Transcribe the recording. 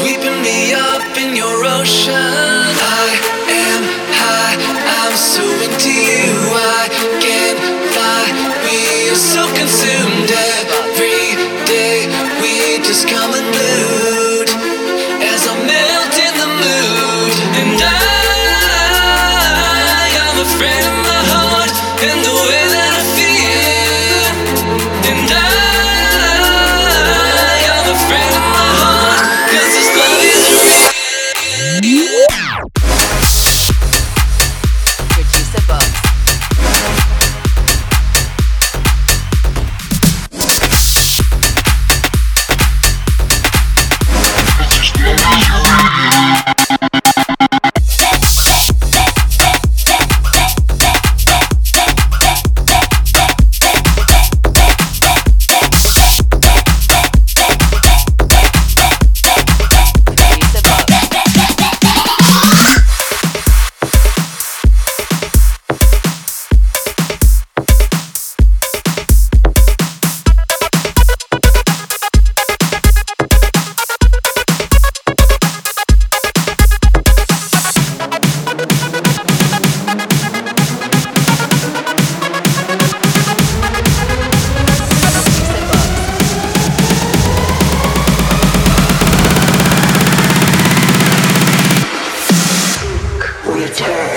sweeping me up in your ocean. I am high, I'm so into you. I can't fly, we are so consumed. Every day we just come unglued as I melt in the mood. And I'm afraid of my heart and the way that I feel. And I'm afraid of my heart, 'cause this love is real. Producer Box. Return.